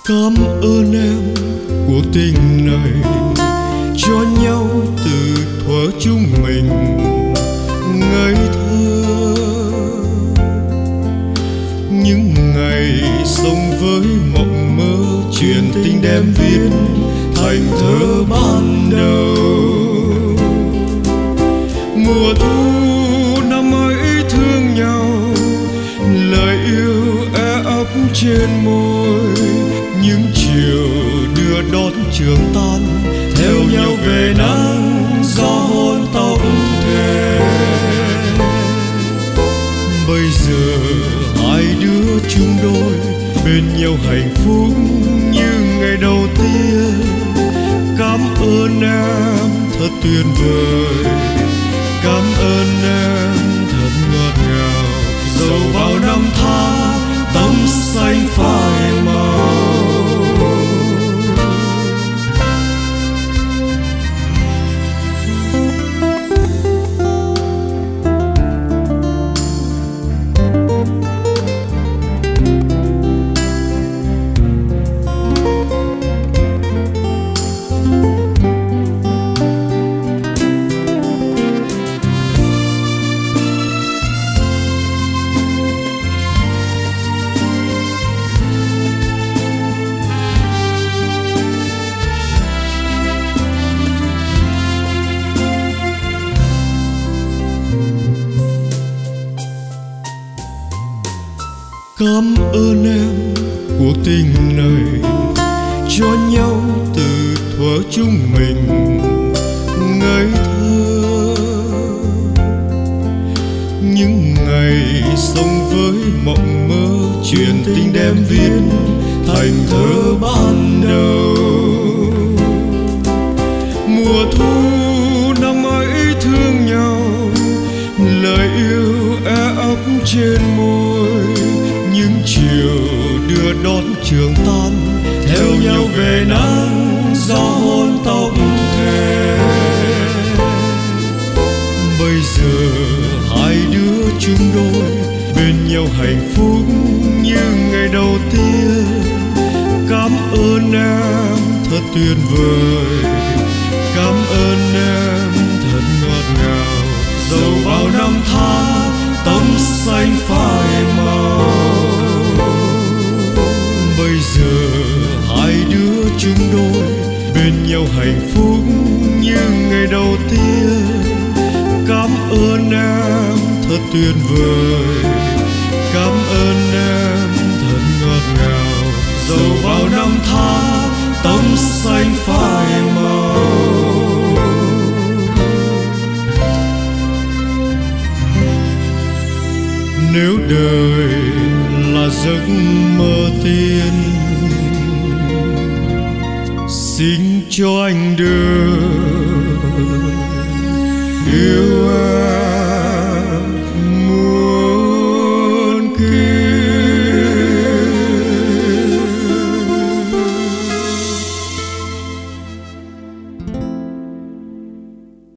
Cảm ơn em cuộc tình này cho nhau từ thuở chúng mình ngây thơ. Những ngày sống với mộng mơ, chuyện tình đem viết thành thơ ban đầu. Mùa thu năm ấy thương nhau, lời yêu e ấp trên môi. Những chiều đưa đón trường tan, theo nhau về nắng gió hôn tóc thề. Bây giờ hai đứa chung đôi bên nhau hạnh phúc như ngày đầu tiên. Cảm ơn em thật tuyệt vời, cảm ơn em thật ngọt ngào. Dẫu bao năm tháng tấm xanh phai màu. Cảm ơn em cuộc tình này cho nhau từ thuở chúng mình ngây thơ. Những ngày sống với mộng mơ, chuyện tình đem viết thành thơ ban đầu. Mùa thu năm ấy thương nhau, lời yêu e ấp trên môi. Những chiều đưa đón trường tan, theo nhau về nắng gió hôn tóc thề. Bây giờ hai đứa chung đôi bên nhau hạnh phúc như ngày đầu tiên. Cảm ơn em thật tuyệt vời, cảm ơn em thật ngọt ngào. Dẫu bao năm tháng tấm xanh phai màu. Bây giờ hai đứa chung đôi bên nhau hạnh phúc như ngày đầu tiên. Cảm ơn em thật tuyệt vời, cảm ơn em thật ngọt ngào. Dẫu bao năm tháng tấm xanh phai màu. Nếu đời là giấc mơ tiên, xin cho anh được yêu em.